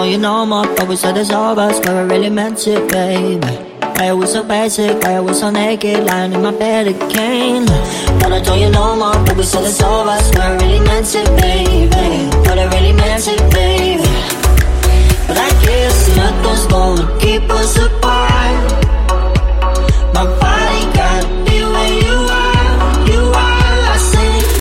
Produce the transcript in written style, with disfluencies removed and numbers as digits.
you no more, but we said it's over, swear I really meant it, baby. Why I was so basic, why I was so naked, lying in my bed again. But I told you no more, but we said it's over, swear I really meant it, baby.